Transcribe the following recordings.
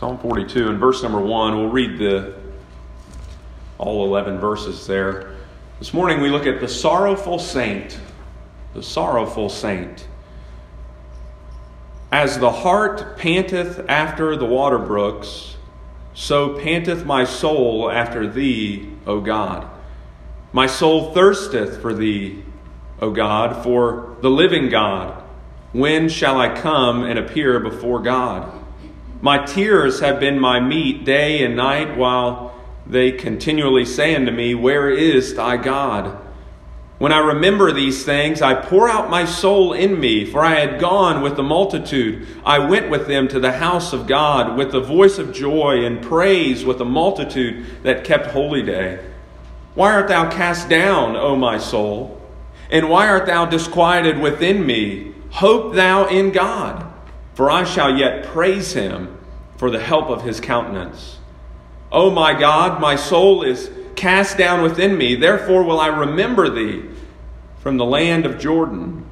Psalm 42 and verse number 1. We'll read all 11 verses there. This morning we look at the sorrowful saint. The sorrowful saint. As the hart panteth after the water brooks, so panteth my soul after thee, O God. My soul thirsteth for thee, O God, for the living God. When shall I come and appear before God? My tears have been my meat day and night, while they continually say unto me, Where is thy God? When I remember these things, I pour out my soul in me, for I had gone with the multitude. I went with them to the house of God with the voice of joy and praise with the multitude that kept holy day. Why art thou cast down, O my soul? And why art thou disquieted within me? Hope thou in God, for I shall yet praise him for the help of his countenance. O my God, my soul is cast down within me, therefore will I remember thee from the land of Jordan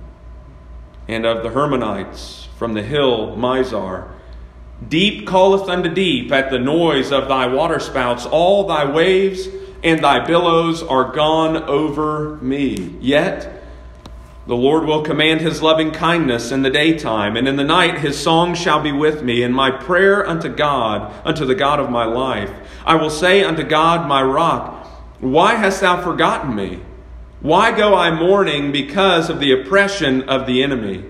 and of the Hermonites, from the hill Mizar. Deep calleth unto deep at the noise of thy waterspouts. All thy waves and thy billows are gone over me. Yet the Lord will command his loving kindness in the daytime, and in the night his song shall be with me, and my prayer unto God, unto the God of my life. I will say unto God, my rock, Why hast thou forgotten me? Why go I mourning because of the oppression of the enemy?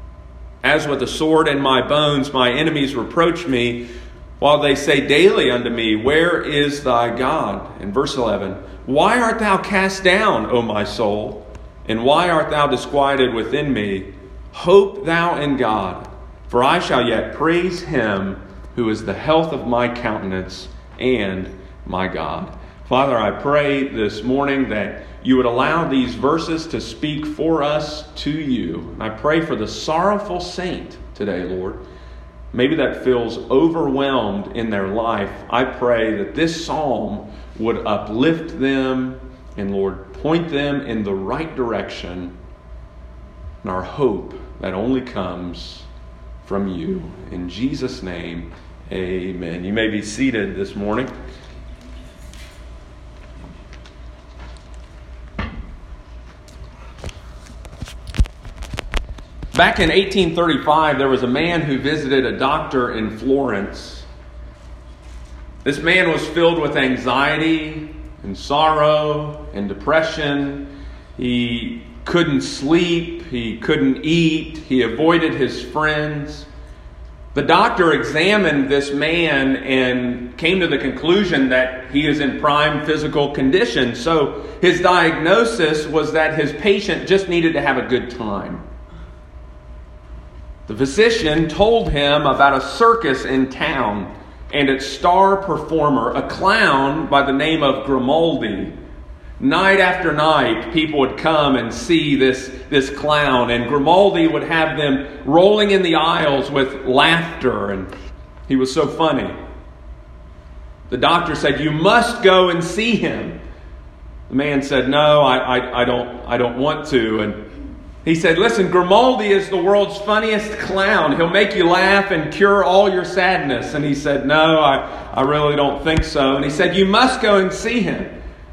As with a sword in my bones, my enemies reproach me, while they say daily unto me, Where is thy God? In verse 11, Why art thou cast down, O my soul? And why art thou disquieted within me? Hope thou in God, for I shall yet praise him who is the health of my countenance and my God. Father, I pray this morning that you would allow these verses to speak for us to you. And I pray for the sorrowful saint today, Lord. Maybe that feels overwhelmed in their life. I pray that this psalm would uplift them and, Lord, point them in the right direction, and our hope that only comes from you. In Jesus' name, amen. You may be seated this morning. Back in 1835, there was a man who visited a doctor in Florence. This man was filled with anxiety and sorrow and depression. He couldn't sleep. He couldn't eat. He avoided his friends. The doctor examined this man and came to the conclusion that he is in prime physical condition. So his diagnosis was that his patient just needed to have a good time. The physician told him about a circus in town and its star performer, a clown by the name of Grimaldi. Night after night, people would come and see this clown, and Grimaldi would have them rolling in the aisles with laughter, and he was so funny. The doctor said, "You must go and see him." The man said, "No, I don't want to." And he said, "Listen, Grimaldi is the world's funniest clown. He'll make you laugh and cure all your sadness." And he said, "No, I really don't think so." And he said, "You must go and see him."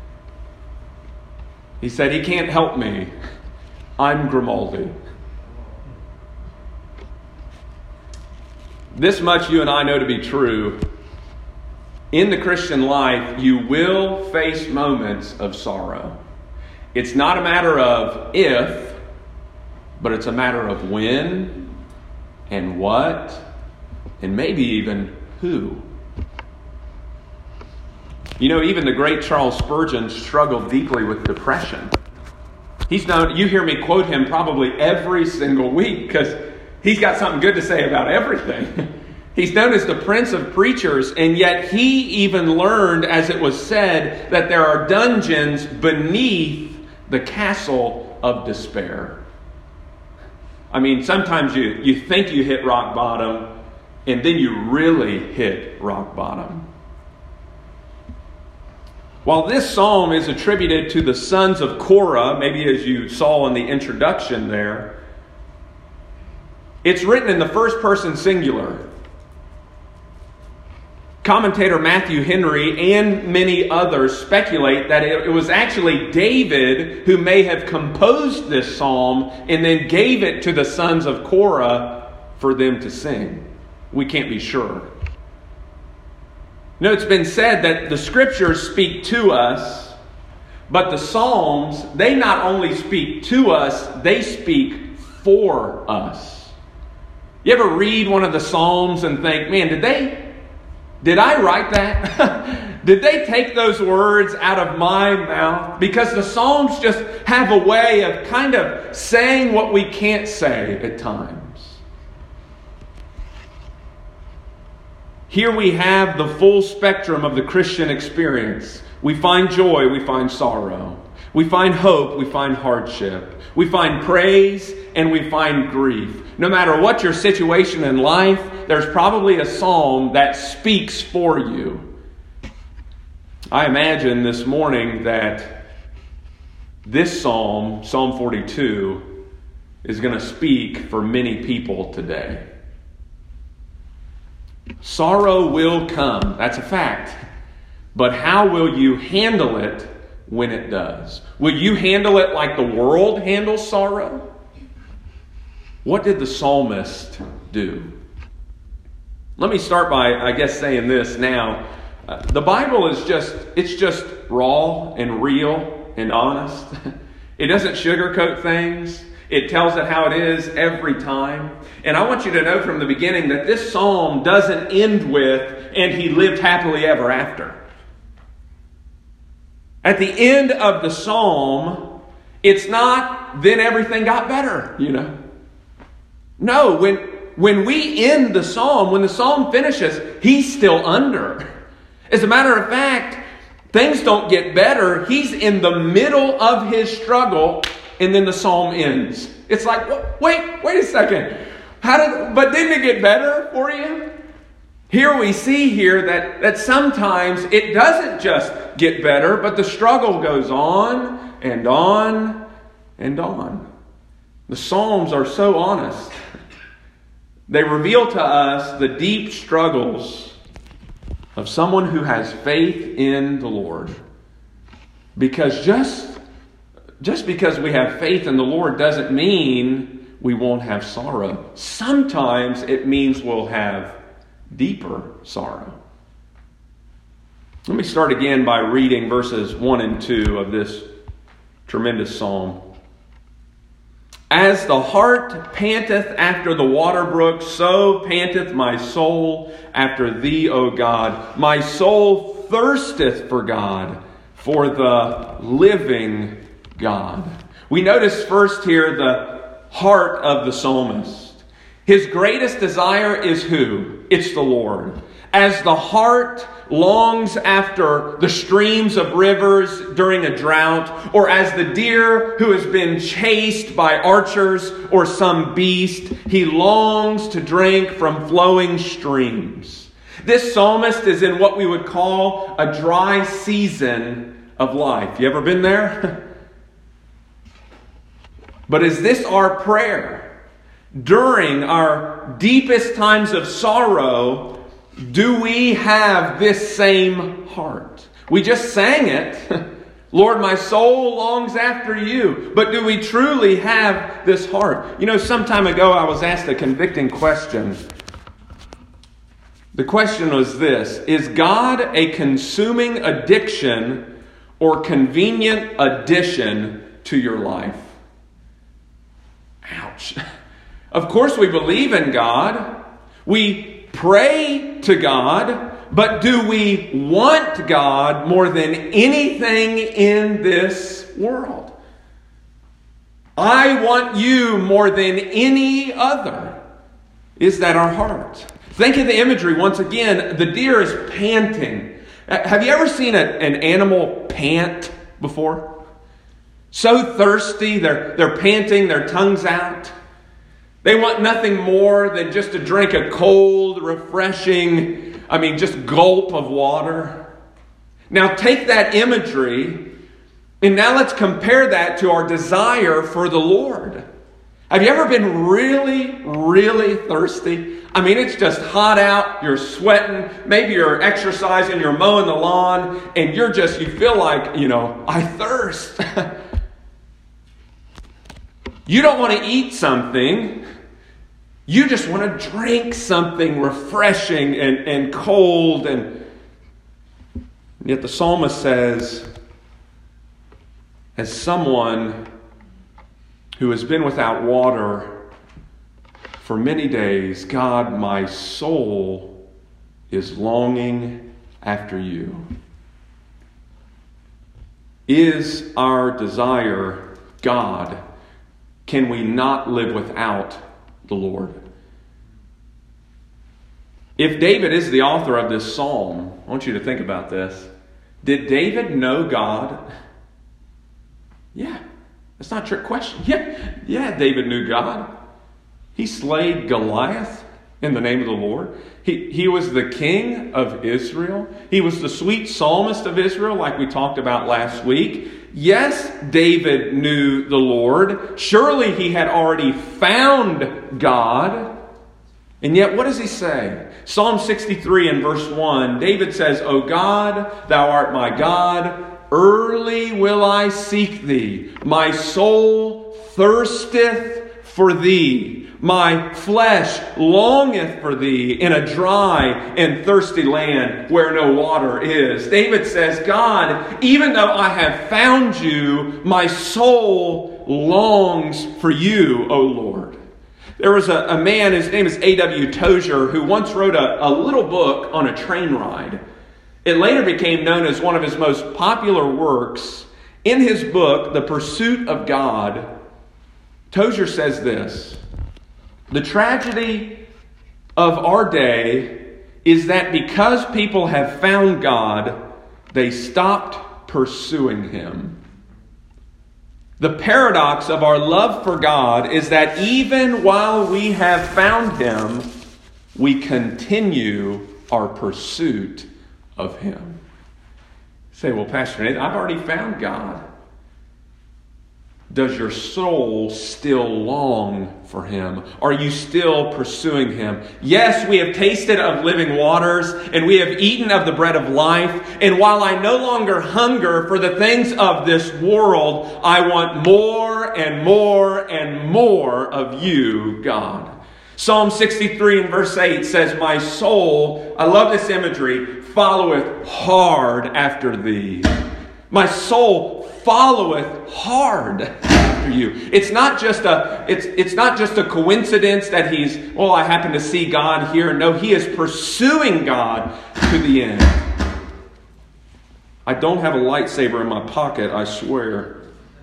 He said, "He can't help me. I'm Grimaldi." This much you and I know to be true. In the Christian life, you will face moments of sorrow. It's not a matter of if, but it's a matter of when and what and maybe even who. You know, even the great Charles Spurgeon struggled deeply with depression. He's known, you hear me quote him probably every single week because he's got something good to say about everything. He's known as the Prince of Preachers, and yet he even learned, as it was said, that there are dungeons beneath the castle of despair. I mean, sometimes you think you hit rock bottom, and then you really hit rock bottom. While this psalm is attributed to the sons of Korah, maybe as you saw in the introduction there, it's written in the first person singular. Commentator Matthew Henry and many others speculate that it was actually David who may have composed this psalm and then gave it to the sons of Korah for them to sing. We can't be sure. It's been said that the Scriptures speak to us, but the Psalms, they not only speak to us, they speak for us. You ever read one of the Psalms and think, man, did I write that? Did they take those words out of my mouth? Because the Psalms just have a way of kind of saying what we can't say at times. Here we have the full spectrum of the Christian experience. We find joy, we find sorrow. We find hope, we find hardship. We find praise, and we find grief. No matter what your situation in life, there's probably a psalm that speaks for you. I imagine this morning that this psalm, Psalm 42, is going to speak for many people today. Sorrow will come, that's a fact. But how will you handle it when it does? Will you handle it like the world handles sorrow? What did the psalmist do? Let me start by, saying this now. The Bible is just raw and real and honest. It doesn't sugarcoat things. It tells it how it is every time. And I want you to know from the beginning that this psalm doesn't end with, and he lived happily ever after. At the end of the psalm, it's not, then everything got better, No, when we end the psalm, when the psalm finishes, he's still under. As a matter of fact, things don't get better. He's in the middle of his struggle, and then the psalm ends. It's like, wait a second. But didn't it get better for you? Here we see here that sometimes it doesn't just get better, but the struggle goes on and on and on. The Psalms are so honest. They reveal to us the deep struggles of someone who has faith in the Lord. Because just because we have faith in the Lord doesn't mean we won't have sorrow. Sometimes it means we'll have deeper sorrow. Let me start again by reading verses 1 and 2 of this tremendous psalm. As the hart panteth after the water brook, so panteth my soul after thee, O God. My soul thirsteth for God, for the living God. We notice first here the heart of the psalmist. His greatest desire is who? It's the Lord. As the hart longs after the streams of rivers during a drought, or as the deer who has been chased by archers or some beast, he longs to drink from flowing streams. This psalmist is in what we would call a dry season of life. You ever been there? But is this our prayer? During our deepest times of sorrow, do we have this same heart? We just sang it. Lord, my soul longs after you. But do we truly have this heart? Some time ago I was asked a convicting question. The question was this: is God a consuming addiction or convenient addition to your life? Ouch. Of course we believe in God. We pray to God. But do we want God more than anything in this world? I want you more than any other. Is that our heart? Think of the imagery once again. The deer is panting. Have you ever seen an animal pant before? So thirsty, they're panting, their tongues out. They want nothing more than just to drink a cold, refreshing, just gulp of water. Now take that imagery, and now let's compare that to our desire for the Lord. Have you ever been really, really thirsty? I mean, it's just hot out, you're sweating, maybe you're exercising, you're mowing the lawn, and you feel like, I thirst. You don't want to eat something. You just want to drink something refreshing and cold. And yet the psalmist says, as someone who has been without water for many days, God, my soul is longing after you. Is our desire God? Can we not live without the Lord? If David is the author of this psalm, I want you to think about this. Did David know God? Yeah. That's not a trick question. Yeah, David knew God. He slayed Goliath in the name of the Lord. He was the king of Israel. He was the sweet psalmist of Israel, like we talked about last week. Yes, David knew the Lord. Surely he had already found God. And yet, what does he say? Psalm 63 and verse 1, David says, O God, thou art my God. Early will I seek thee. My soul thirsteth for thee. My flesh longeth for thee in a dry and thirsty land where no water is. David says, God, even though I have found you, my soul longs for you, O Lord. There was a man, his name is A.W. Tozer, who once wrote a little book on a train ride. It later became known as one of his most popular works. In his book, The Pursuit of God, Tozer says this: the tragedy of our day is that because people have found God, they stopped pursuing Him. The paradox of our love for God is that even while we have found Him, we continue our pursuit of Him. You say, well, Pastor Nate, I've already found God. Does your soul still long for Him? Are you still pursuing Him? Yes, we have tasted of living waters, and we have eaten of the bread of life. And while I no longer hunger for the things of this world, I want more and more and more of you, God. Psalm 63 and verse 8 says, my soul, I love this imagery, followeth hard after thee. My soul followeth hard after you. It's not just a coincidence that I happen to see God here. No, he is pursuing God to the end. I don't have a lightsaber in my pocket, I swear.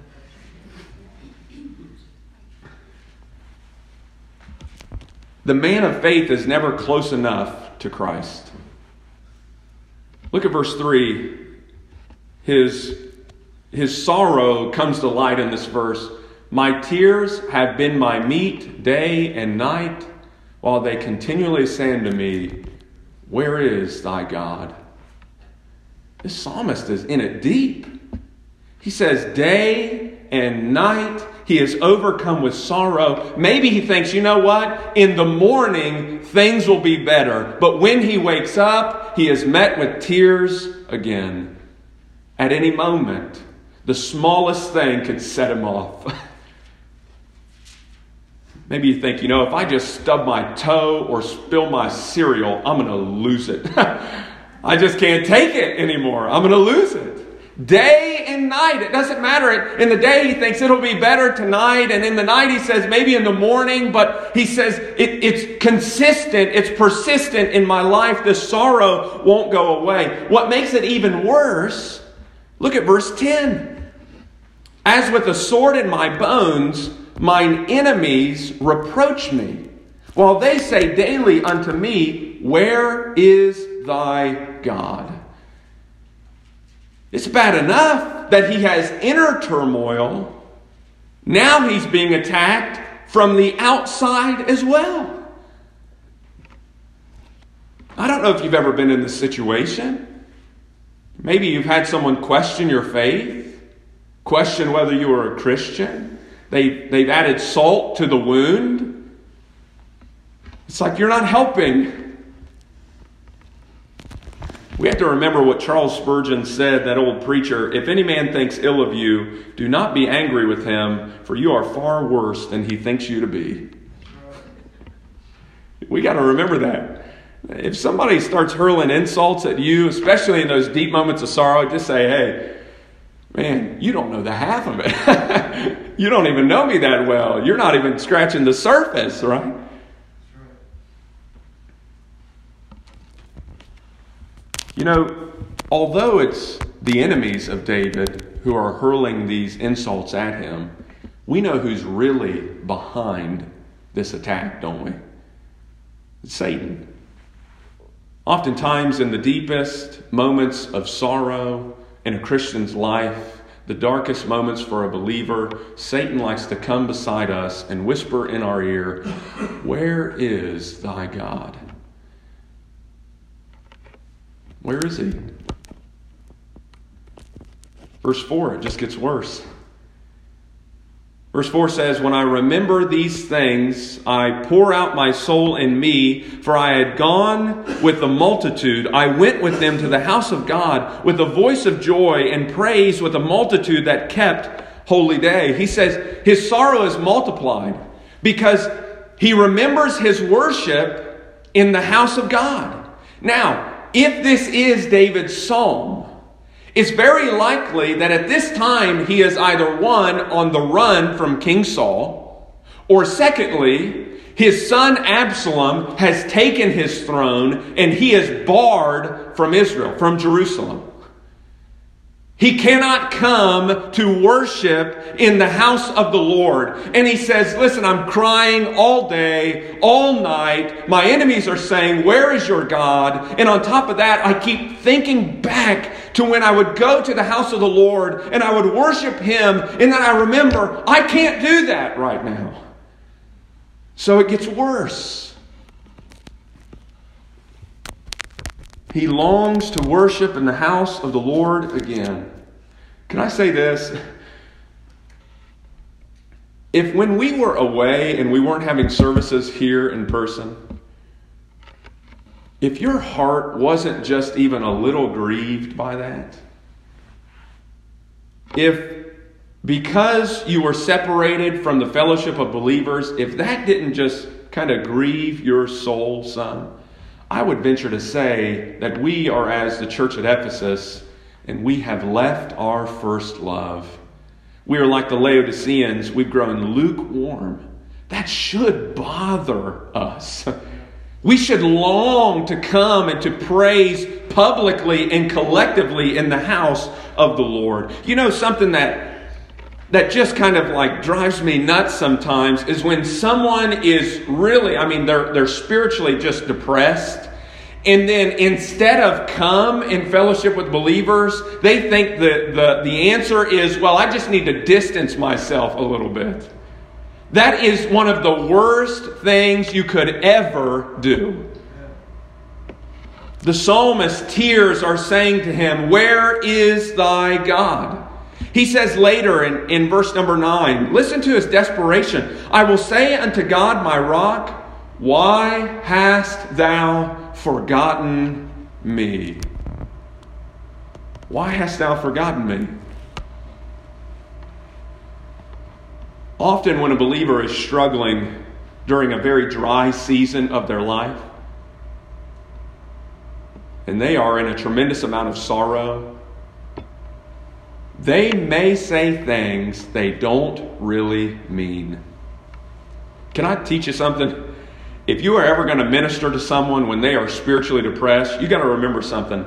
The man of faith is never close enough to Christ. Look at verse 3. His sorrow comes to light in this verse. My tears have been my meat day and night, while they continually say unto me, where is thy God? This psalmist is in it deep. He says day and night he is overcome with sorrow. Maybe he thinks, you know what? In the morning things will be better. But when he wakes up, he is met with tears again. At any moment, the smallest thing could set him off. Maybe you think, if I just stub my toe or spill my cereal, I'm going to lose it. I just can't take it anymore. I'm going to lose it. Day and night. It doesn't matter. In the day, he thinks it'll be better tonight. And in the night, he says maybe in the morning. But he says it's consistent. It's persistent in my life. This sorrow won't go away. What makes it even worse, look at verse 10. As with a sword in my bones, mine enemies reproach me, while they say daily unto me, where is thy God? It's bad enough that he has inner turmoil. Now he's being attacked from the outside as well. I don't know if you've ever been in this situation. Maybe you've had someone question your faith, question whether you are a Christian. They've added salt to the wound. It's like you're not helping. We have to remember what Charles Spurgeon said, that old preacher: if any man thinks ill of you, do not be angry with him, for you are far worse than he thinks you to be. We got to remember that. If somebody starts hurling insults at you, especially in those deep moments of sorrow, just say, hey, man, you don't know the half of it. You don't even know me that well. You're not even scratching the surface, right? You know, although it's the enemies of David who are hurling these insults at him, we know who's really behind this attack, don't we? It's Satan. Oftentimes in the deepest moments of sorrow in a Christian's life, the darkest moments for a believer, Satan likes to come beside us and whisper in our ear, "Where is thy God?" Where is he? Verse 4, it just gets worse. Verse 4 says, when I remember these things, I pour out my soul in me, for I had gone with the multitude. I went with them to the house of God with a voice of joy and praise with a multitude that kept holy day. He says his sorrow is multiplied because he remembers his worship in the house of God. Now, if this is David's psalm, it's very likely that at this time he is either one, on the run from King Saul, or secondly, his son Absalom has taken his throne and he is barred from Israel, from Jerusalem. He cannot come to worship in the house of the Lord. And he says, listen, I'm crying all day, all night. My enemies are saying, where is your God? And on top of that, I keep thinking back to when I would go to the house of the Lord and I would worship Him. And then I remember, I can't do that right now. So it gets worse. He longs to worship in the house of the Lord again. Can I say this? If when we were away and we weren't having services here in person, if your heart wasn't just even a little grieved by that, if because you were separated from the fellowship of believers, if that didn't just kind of grieve your soul, son, I would venture to say that we are as the church at Ephesus, and we have left our first love. We are like the Laodiceans. We've grown lukewarm. That should bother us. We should long to come and to praise publicly and collectively in the house of the Lord. You know, something that just kind of like drives me nuts sometimes is when someone is really, they're spiritually just depressed. And then instead of come in fellowship with believers, they think that the answer is, well, I just need to distance myself a little bit. That is one of the worst things you could ever do. The psalmist's tears are saying to him, where is thy God? He says later in verse number 9, listen to his desperation. I will say unto God, my rock, why hast thou forgotten me? Why hast thou forgotten me? Often when a believer is struggling during a very dry season of their life, and they are in a tremendous amount of sorrow, they may say things they don't really mean. Can I teach you something? If you are ever going to minister to someone when they are spiritually depressed, you got to remember something.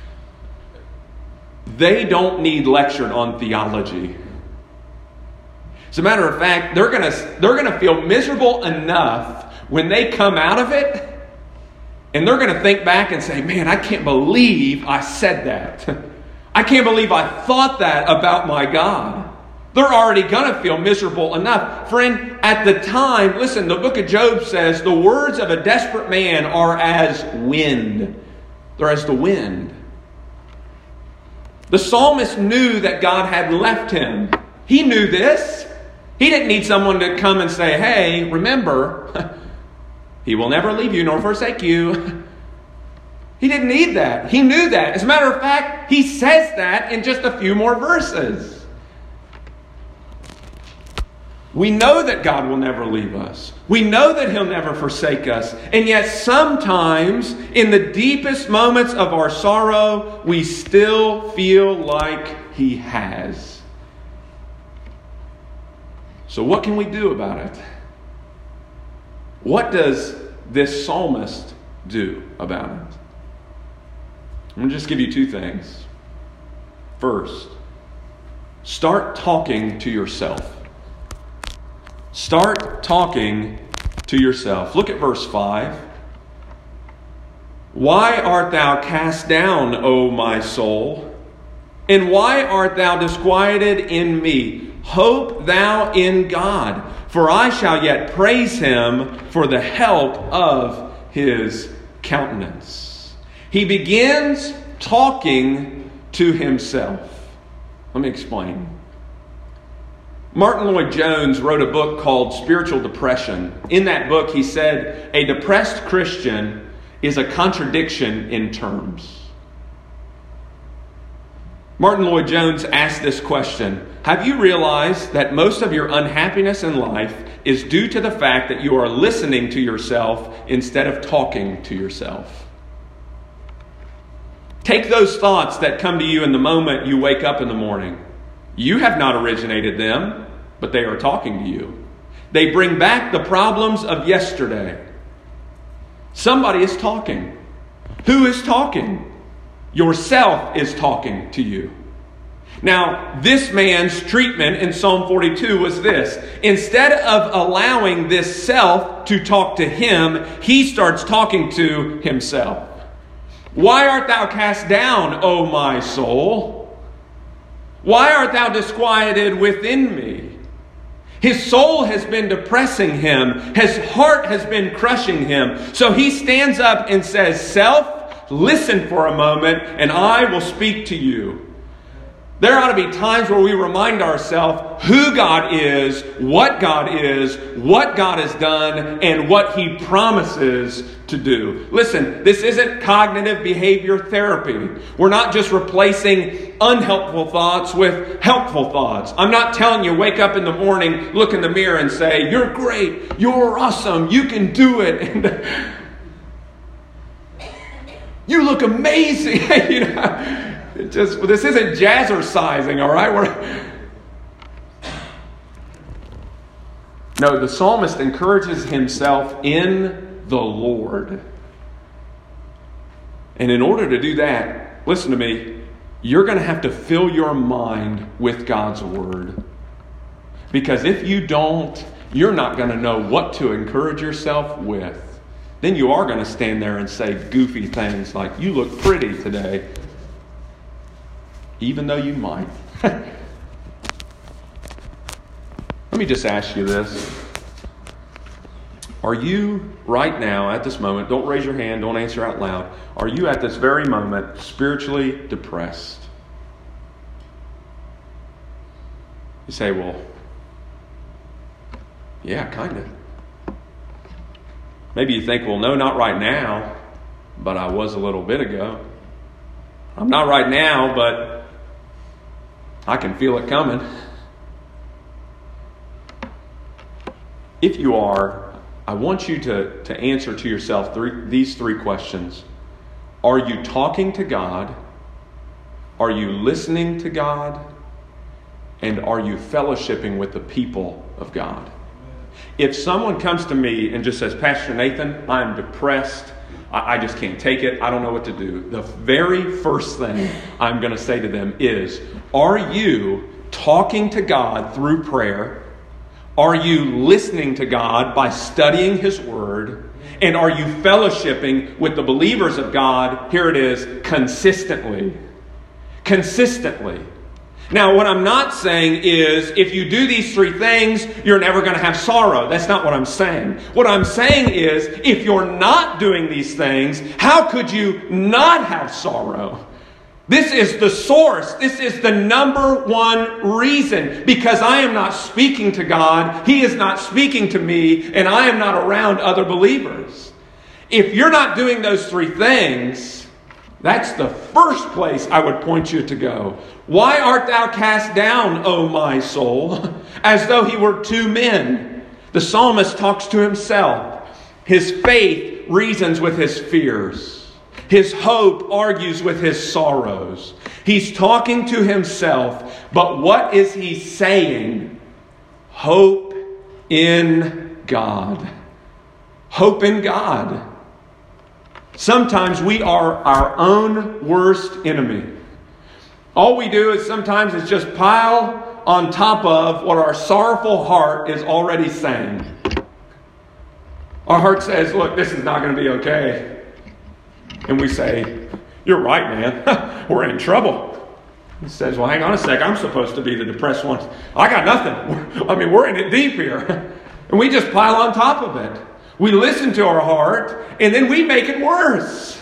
They don't need lectured on theology. As a matter of fact, they're going to feel miserable enough when they come out of it, and they're going to think back and say, man, I can't believe I said that. I can't believe I thought that about my God. They're already going to feel miserable enough. Friend, at the time, listen, the book of Job says the words of a desperate man are as wind. They're as the wind. The psalmist knew that God had left him. He knew this. He didn't need someone to come and say, hey, remember, He will never leave you nor forsake you. He didn't need that. He knew that. As a matter of fact, he says that in just a few more verses. We know that God will never leave us. We know that He'll never forsake us. And yet sometimes, in the deepest moments of our sorrow, we still feel like He has. So what can we do about it? What does this psalmist do about it? I'm going to just give you two things. First, start talking to yourself. Start talking to yourself. Look at verse 5. Why art thou cast down, O my soul? And why art thou disquieted in me? Hope thou in God, for I shall yet praise Him for the help of His countenance. He begins talking to himself. Let me explain. Martin Lloyd-Jones wrote a book called Spiritual Depression. In that book, he said, a depressed Christian is a contradiction in terms. Martin Lloyd-Jones asked this question: have you realized that most of your unhappiness in life is due to the fact that you are listening to yourself instead of talking to yourself? Take those thoughts that come to you in the moment you wake up in the morning. You have not originated them, but they are talking to you. They bring back the problems of yesterday. Somebody is talking. Who is talking? Yourself is talking to you. Now, this man's treatment in Psalm 42 was this. Instead of allowing this self to talk to him, he starts talking to himself. Why art thou cast down, O my soul? Why art thou disquieted within me? His soul has been depressing him. His heart has been crushing him. So he stands up and says, self, listen for a moment, and I will speak to you. There ought to be times where we remind ourselves who God is, what God has done, and what He promises to do. Listen, this isn't cognitive behavior therapy. We're not just replacing unhelpful thoughts with helpful thoughts. I'm not telling you wake up in the morning, look in the mirror and say, you're great, you're awesome, you can do it, and you look amazing. This isn't jazzercising, all right? No, the psalmist encourages himself in the Lord. And in order to do that, listen to me, you're going to have to fill your mind with God's Word. Because if you don't, you're not going to know what to encourage yourself with. Then you are going to stand there and say goofy things like, you look pretty today. Even though you might. Let me just ask you this. Are you right now, at this moment, don't raise your hand, don't answer out loud, are you at this very moment spiritually depressed? You say, well, yeah, kind of. Maybe you think, well, no, not right now, but I was a little bit ago. I'm not right now, but I can feel it coming. If you are, I want you to answer to yourself these three questions. Are you talking to God? Are you listening to God? And are you fellowshipping with the people of God? If someone comes to me and just says, Pastor Nathan, I'm depressed, I just can't take it, I don't know what to do, the very first thing I'm going to say to them is, are you talking to God through prayer? Are you listening to God by studying His Word? And are you fellowshipping with the believers of God, here it is, consistently? Consistently. Now, what I'm not saying is, if you do these three things, you're never going to have sorrow. That's not what I'm saying. What I'm saying is, if you're not doing these things, how could you not have sorrow? This is the source. This is the number one reason. Because I am not speaking to God, He is not speaking to me, and I am not around other believers. If you're not doing those three things, that's the first place I would point you to go. Why art thou cast down, O my soul, as though he were two men? The psalmist talks to himself. His faith reasons with his fears. His hope argues with his sorrows. He's talking to himself, but what is he saying? Hope in God. Hope in God. Sometimes we are our own worst enemy. All we do is sometimes is just pile on top of what our sorrowful heart is already saying. Our heart says, look, this is not going to be okay. And we say, you're right, man. We're in trouble. He says, well, hang on a sec. I'm supposed to be the depressed one. I got nothing. We're in it deep here. And we just pile on top of it. We listen to our heart, and then we make it worse.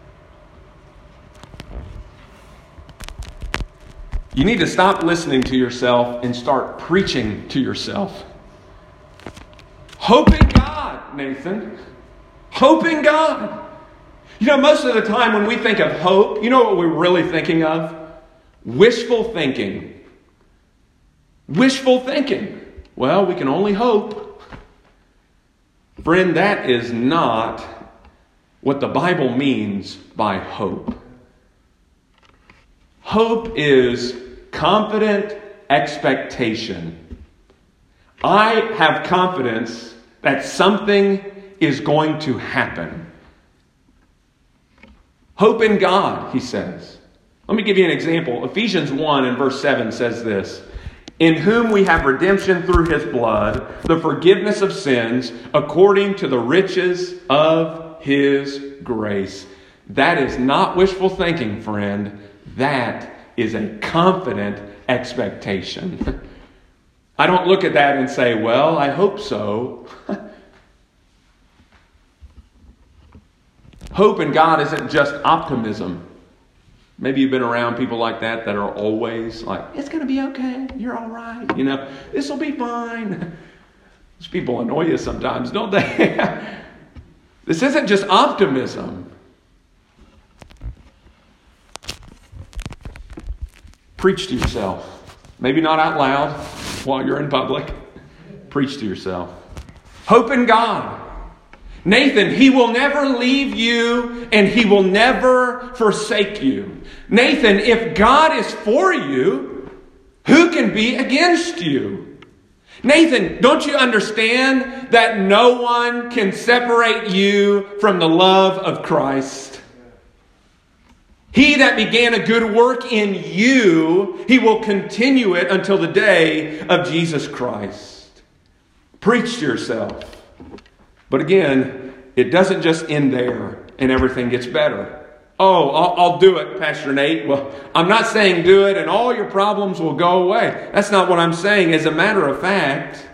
You need to stop listening to yourself and start preaching to yourself. Hope in God, Nathan. Hope in God. You know, most of the time when we think of hope, you know what we're really thinking of? Wishful thinking. Wishful thinking. Well, we can only hope. Friend, that is not what the Bible means by hope. Hope is confident expectation. I have confidence that something is going to happen. Hope in God, he says. Let me give you an example. Ephesians 1 and verse 7 says this. In whom we have redemption through his blood, the forgiveness of sins, according to the riches of his grace. That is not wishful thinking, friend. That is a confident expectation. I don't look at that and say, well, I hope so. Hope in God isn't just optimism. Maybe you've been around people like that are always like, it's going to be okay. You're all right. You know, this will be fine. Those people annoy you sometimes, don't they? This isn't just optimism. Preach to yourself. Maybe not out loud while you're in public. Preach to yourself. Hope in God. Nathan, he will never leave you and he will never forsake you. Nathan, if God is for you, who can be against you? Nathan, don't you understand that no one can separate you from the love of Christ? He that began a good work in you, he will continue it until the day of Jesus Christ. Preach to yourself. But again, it doesn't just end there and everything gets better. Oh, I'll do it, Pastor Nate. Well, I'm not saying do it and all your problems will go away. That's not what I'm saying. As a matter of fact,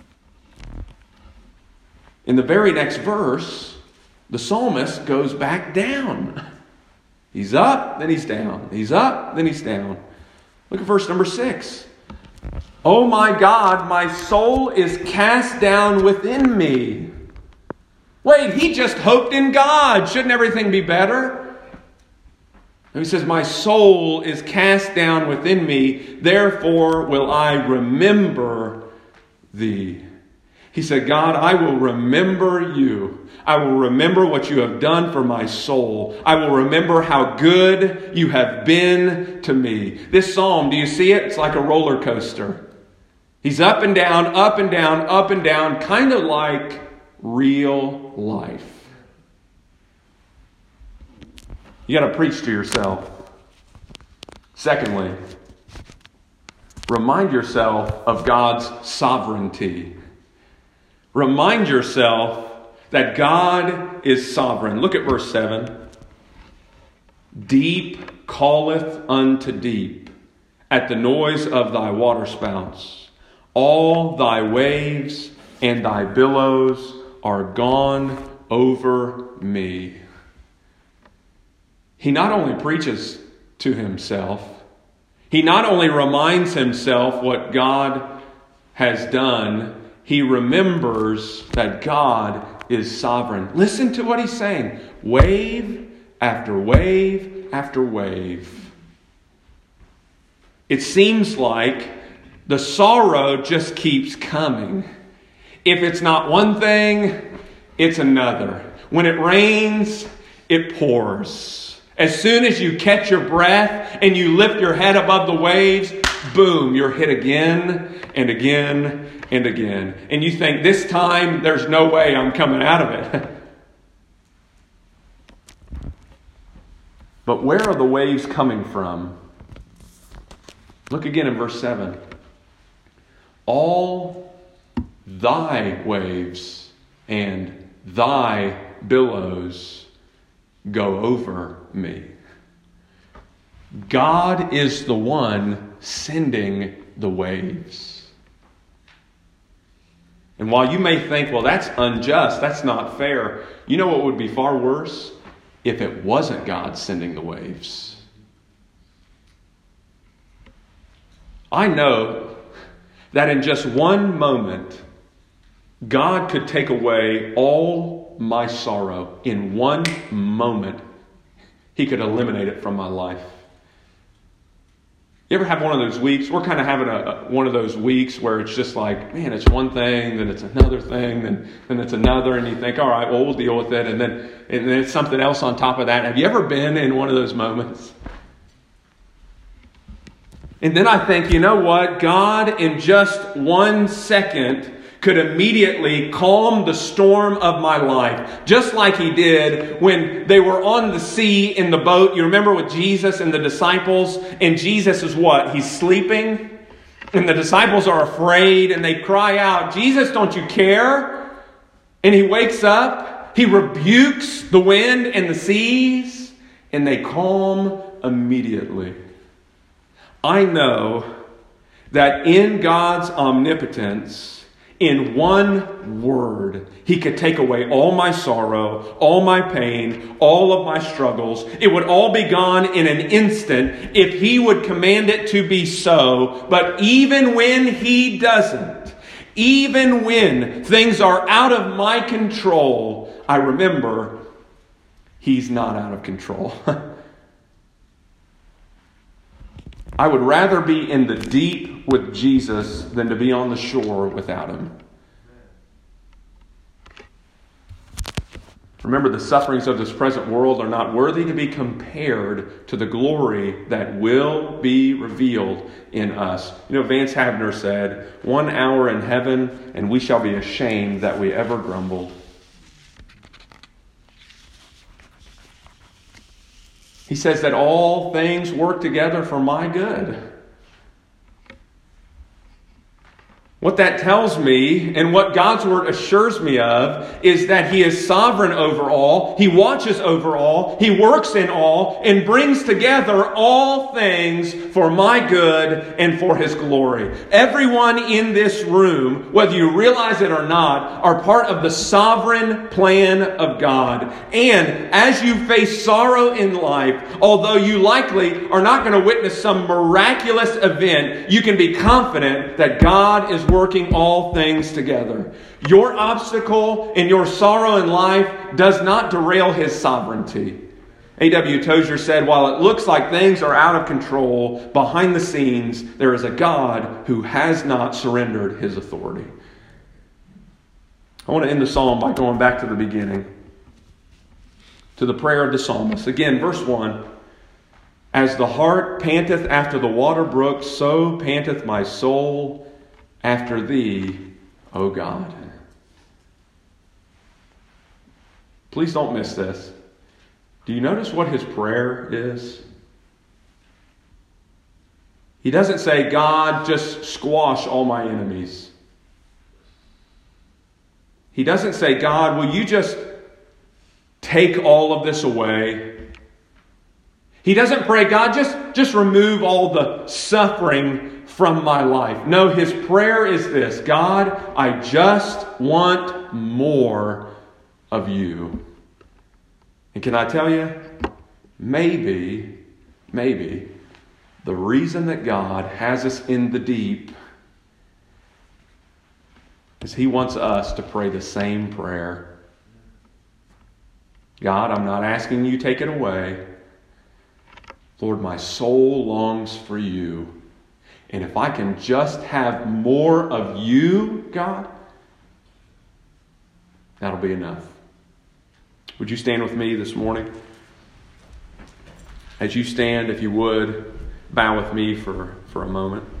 in the very next verse, the psalmist goes back down. He's up, then he's down. He's up, then he's down. Look at verse number 6. Oh my God, my soul is cast down within me. Wait, he just hoped in God. Shouldn't everything be better? And he says, my soul is cast down within me. Therefore will I remember thee. He said, God, I will remember you. I will remember what you have done for my soul. I will remember how good you have been to me. This psalm, do you see it? It's like a roller coaster. He's up and down, up and down, up and down, kind of like real life. You got to preach to yourself. Secondly, remind yourself of God's sovereignty. Remind yourself that God is sovereign. Look at verse 7. Deep calleth unto deep at the noise of thy waterspouts. All thy waves and thy billows are gone over me. He not only preaches to himself. He not only reminds himself what God has done, he remembers that God is sovereign. Listen to what he's saying. Wave after wave after wave. It seems like the sorrow just keeps coming. If it's not one thing, it's another. When it rains, it pours. As soon as you catch your breath and you lift your head above the waves, boom, you're hit again and again and again. And you think, this time, there's no way I'm coming out of it. But where are the waves coming from? Look again in verse 7. All thy waves and thy billows go over me. God is the one sending the waves. And while you may think, well, that's unjust, that's not fair, you know what would be far worse? If it wasn't God sending the waves. I know that in just one moment, God could take away all my sorrow. In one moment, He could eliminate it from my life. You ever have one of those weeks? We're kind of having one of those weeks where it's just like, man, it's one thing, then it's another thing, then it's another, and you think, all right, well, we'll deal with it, and then it's something else on top of that. Have you ever been in one of those moments? And then I think, you know what? God, in just 1 second, could immediately calm the storm of my life. Just like He did when they were on the sea in the boat. You remember with Jesus and the disciples? And Jesus is what? He's sleeping. And the disciples are afraid and they cry out, Jesus, don't you care? And He wakes up. He rebukes the wind and the seas. And they calm immediately. I know that in God's omnipotence, in one word, He could take away all my sorrow, all my pain, all of my struggles. It would all be gone in an instant if He would command it to be so. But even when He doesn't, even when things are out of my control, I remember He's not out of control. I would rather be in the deep with Jesus than to be on the shore without Him. Remember, the sufferings of this present world are not worthy to be compared to the glory that will be revealed in us. You know, Vance Havner said, 1 hour in heaven and we shall be ashamed that we ever grumbled. He says that all things work together for my good. What that tells me, and what God's Word assures me of, is that He is sovereign over all, He watches over all, He works in all, and brings together all things for my good and for His glory. Everyone in this room, whether you realize it or not, are part of the sovereign plan of God. And as you face sorrow in life, although you likely are not going to witness some miraculous event, you can be confident that God is working all things together. Your obstacle and your sorrow in life does not derail His sovereignty. A.W. Tozer said, while it looks like things are out of control, behind the scenes there is a God who has not surrendered His authority. I want to end the psalm by going back to the beginning, to the prayer of the psalmist. Again, verse 1. As the hart panteth after the water brooks, so panteth my soul after Thee, O God. Please don't miss this. Do you notice what his prayer is? He doesn't say, God, just squash all my enemies. He doesn't say, God, will you just take all of this away? He doesn't pray, God, just remove all the suffering from my life. No, his prayer is this: God, I just want more of you. And can I tell you, maybe maybe, the reason that God has us in the deep is He wants us to pray the same prayer. God, I'm not asking you to take it away. Lord, my soul longs for you. And if I can just have more of you, God, that'll be enough. Would you stand with me this morning? As you stand, if you would, bow with me for a moment.